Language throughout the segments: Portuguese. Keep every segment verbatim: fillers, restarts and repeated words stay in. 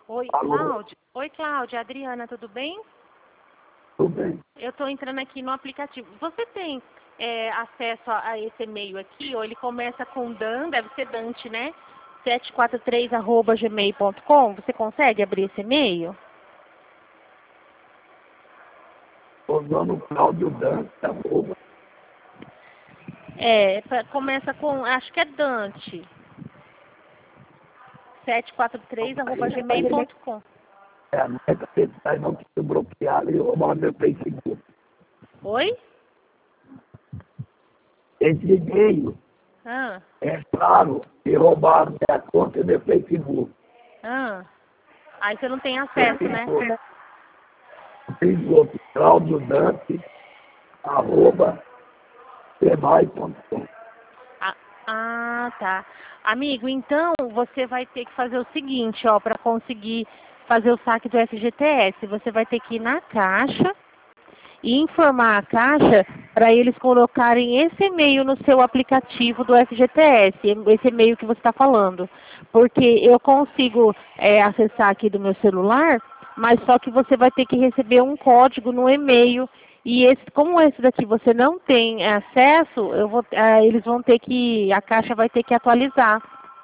Oi, Alô? Cláudia. Oi, Cláudia. Adriana, tudo bem? Tudo bem. Eu estou entrando aqui no aplicativo. Você tem é, acesso a, a esse e-mail aqui, ou ele começa com Dan, deve ser Dante, né? sete quatro três arroba gmail ponto com. Você consegue abrir esse e-mail? Estou usando o Cláudio Dante, arroba. É, pra- começa com, acho que é Dante. sete quatro três arroba gmail ponto com. É, não é acreditar, não, que se bloquear e roubar meu Facebook. Oi? Esse e-mail, Ah, é claro, que roubaram minha conta e meu Facebook. ah. Aí você não tem acesso, né? Fiz outro, Cláudio Dante, arroba, gmail ponto com. Ah, ah, tá. Amigo, então você vai ter que fazer o seguinte, ó, para conseguir fazer o saque do F G T S. Você vai ter que ir na Caixa e informar a Caixa para eles colocarem esse e-mail no seu aplicativo do F G T S, esse e-mail que você está falando. Porque eu consigo é, acessar aqui do meu celular, mas só que você vai ter que receber um código no e-mail. E esse, como esse daqui você não tem acesso, eu vou, ah, eles vão ter que, a Caixa vai ter que atualizar.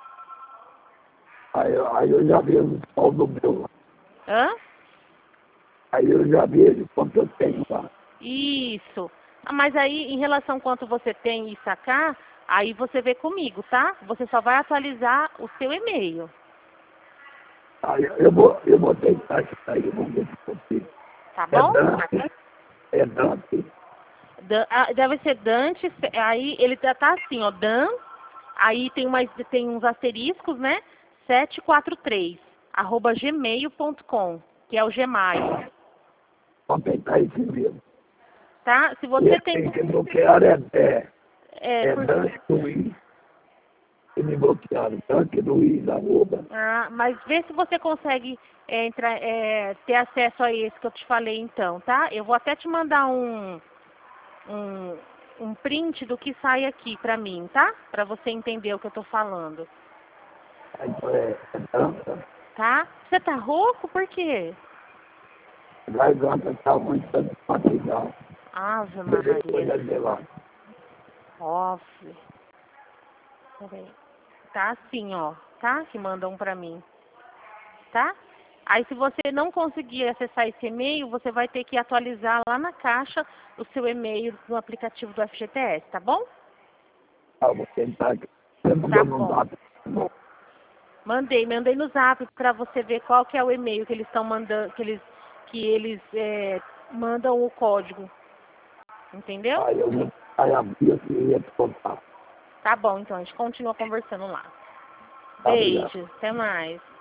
Aí, eu- aí eu já vejo o pau do meu. Hã? Aí eu já vejo quanto eu tenho lá. Isso. Ah, mas aí, em relação ao quanto você tem e sacar, aí você vê comigo, tá? Você só vai atualizar o seu e-mail. Aí eu vou, eu vou tentar isso aí, vamos ver se consigo. Tá É bom? Dante, é Dante, Dan- ah, deve ser Dante, fe- aí ele tá, tá assim, ó, Dan, aí tem, mais, tem uns asteriscos, né? sete quatro três, arroba gmail ponto com, que é o Gmail, vamos tentar isso mesmo. tá? Se E você ele tem... tem que bloquear é, é, É, é por, Dante Luiz, que me bloquearam, Dante Luiz, arroba. ah, mas vê se você consegue é, entrar, é, ter acesso a esse que eu te falei então, tá? Eu vou até te mandar um, um, um print do que sai aqui pra mim, tá? Pra você entender o que eu tô falando, Aí, então, é, é Dante, tá? Você tá rouco? Por quê? a garganta está muito fatiguada. Ave Beber coisa Maria. gelada. Off. Peraí. Tá assim, ó. Tá? Que mandam pra mim. Tá? Aí se você não conseguir acessar esse e-mail, você vai ter que atualizar lá na caixa o seu e-mail no aplicativo do F G T S, tá bom? Ah, vou tentar aqui. Você Tá mandou no bom. zap. Não. Mandei, mandei no zap pra você ver qual que é o e-mail que eles estão mandando, que eles, que eles é, mandam o código. Entendeu? Aí eu aí a Bia que ia te contar. Tá bom, então a gente continua conversando lá. Tá, obrigado. Beijos, até mais.